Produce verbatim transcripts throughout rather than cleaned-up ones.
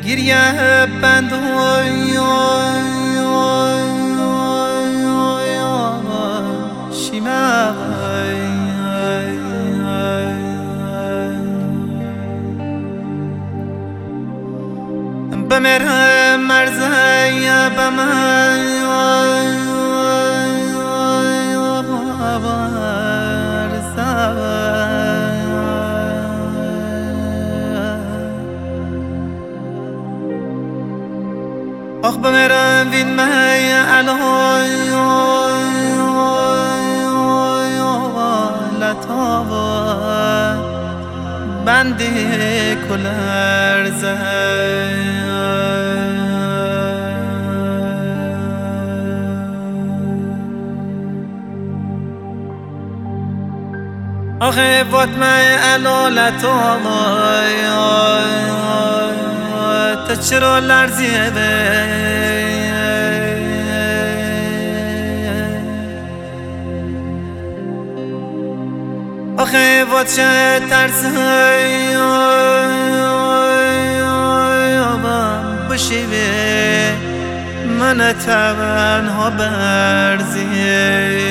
گریه بند شیمه بمره مرزه بمن آخ بمیرم وین مهی الهای لطاوه بندی کلرزه آخه فاطمه الا لطاوه تا چرا لرزیه به آخه وات چه ترسه بشیوه من تنها برزیه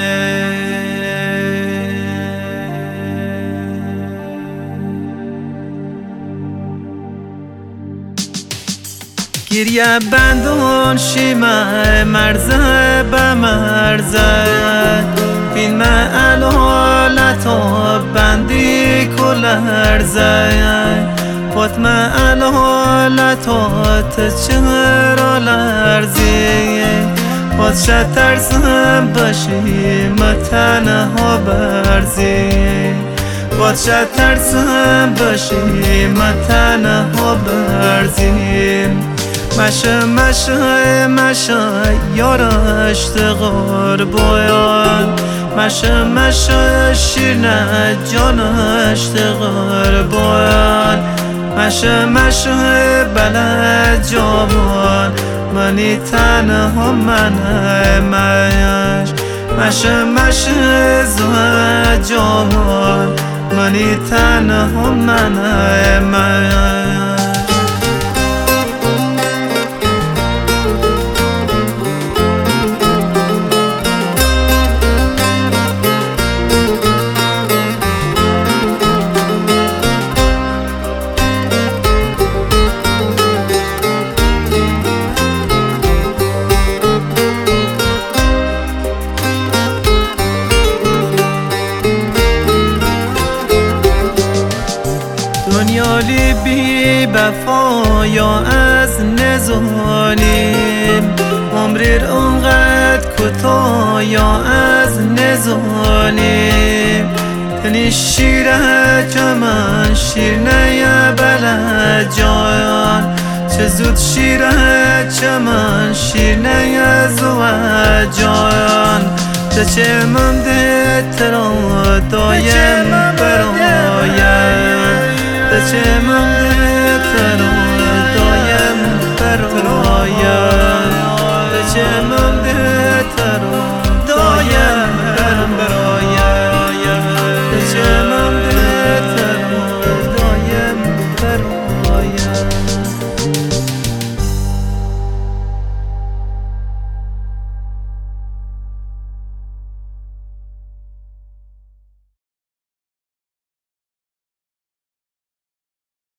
گریه بندون شیمه مرزه به مرزه فیلم الهالتا بندی کلرزه فاطمه الهالتا تچرا لرزی پادشه ترسم باشی متنها برزی پادشه ترسم باشی متنها برزی مشه مشه مشه یارش تغار بایان مشه مشه شیرنه جانش تغار بایان مشه مشه بلد جوان منی تنها منه میش مشه مشه زوه جوان منی تنها منه میش دنیالی بی بفا یا از نزانیم عمریر اونقدر کتا یا از نزانیم تنی شیره چمن شیرنه بلد جایان چه زود شیره چمن شیرنه زوه جایان چه چه ممده ترا دایم برایم چه ممده ترا دایم برایم چه ممده ترا دایم برایم چه ممده ترا دایم برایم